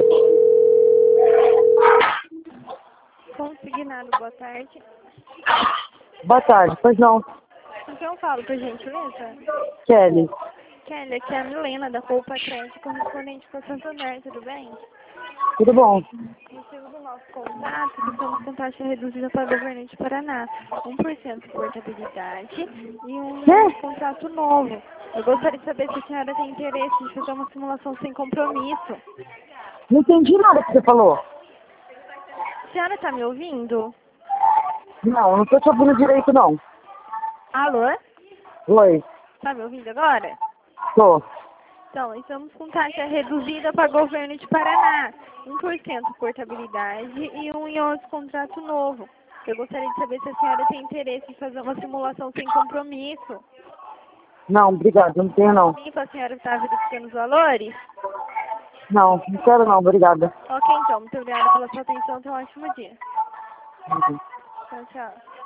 Consignado, boa tarde. Boa tarde, pois não. Então falo, por gentileza. Kelly. Kelly, aqui é a Milena, da Poupa Crédito, correspondente para Santander, tudo bem? Tudo bom? Recebo do nosso contato que estamos com taxa reduzida para governante Paraná. 1% portabilidade e um Quê? contrato novo. Eu gostaria de saber se a senhora tem interesse em fazer uma simulação sem compromisso. Não entendi nada que você falou. A senhora está me ouvindo? Não tô te ouvindo direito, não. Alô? Oi, Está me ouvindo agora? tô. Então, estamos com taxa reduzida para governo de Paraná. 1% portabilidade e um IOS contrato novo. Eu gostaria de saber se a senhora tem interesse em fazer uma simulação sem compromisso. Não, obrigado, não tenho não. Sim, a senhora está verificando os valores? Não quero não, obrigada. Ok, então. Muito obrigada pela sua atenção. Tenha um ótimo dia. Tchau, tchau.